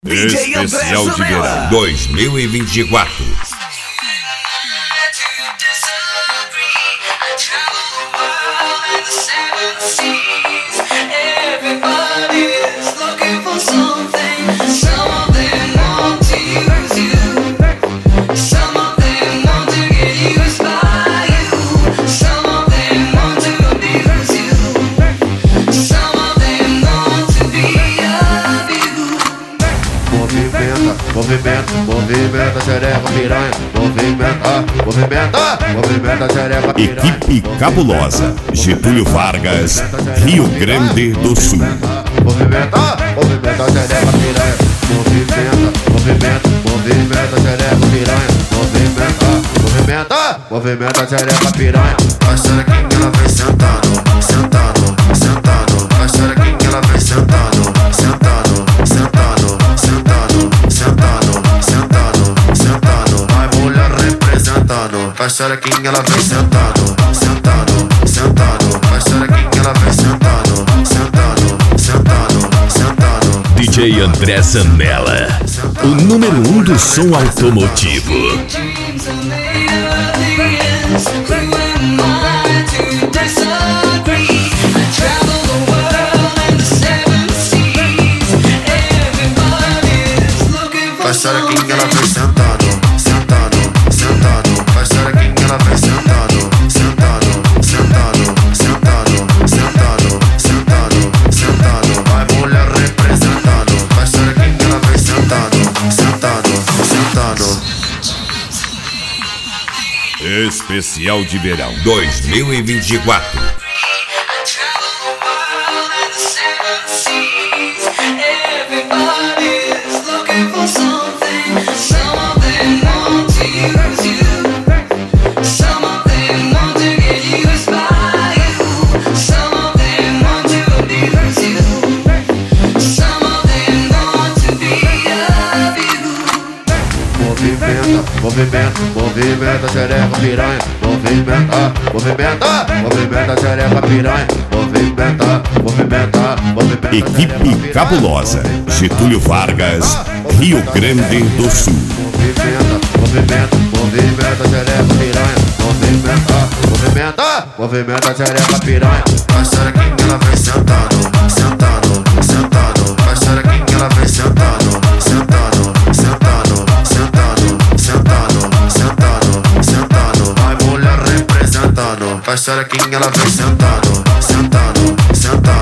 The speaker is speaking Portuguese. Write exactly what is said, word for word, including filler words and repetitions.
Especial de Verão dois mil e vinte e quatro. Movimenta, movimenta, xereca, piranha. Movimenta, movimenta, movimenta, xereca, piranha. Equipe Cabulosa, Getúlio Vargas, Rio Grande do Sul. Movimenta, movimenta, xereca, piranha. Movimenta, movimenta, movimenta, xereca, piranha. Movimenta, movimenta, movimenta, xereca, piranha. A xerequinha ela vem sentando, sentando, sentando. A xerequinha ela vem sentando, sentando, sentando, sentando, sentando, sentando, sentando. Vai mulher representando. A xerequinha ela vem sentando, sentando, sentando. A xerequinha ela vem sentando, sentando, sentando, sentando. D J André Zanella, o número um do som automotivo. A xerequinha ela vem sentado, sentado, sentado. A xerequinha ela vem sentado, sentado, sentado, sentado, sentado, sentado, sentado. Vai mulher representando. A xerequinha ela vem sentado, sentado, sentado. Especial de Verão dois mil e vinte e quatro. Movimenta, movimenta, xereca, piranha. Movimenta, movimenta, movimenta, xereca, piranha. Movimenta, movimenta, movimenta. Equipe Cabulosa, Getúlio Vargas, Rio Grande do Sul. Movimenta, movimenta, movimenta, xereca, piranha. Movimenta, movimenta, movimenta, xereca, piranha. A xerequinha ela vem sentado, sentado, sentado. A xerequinha ela vem sentado, sentado, sentado, sentado, sentado, sentado, sentado. Vai mulher representando. A xerequinha ela vem sentado, sentado, sentado.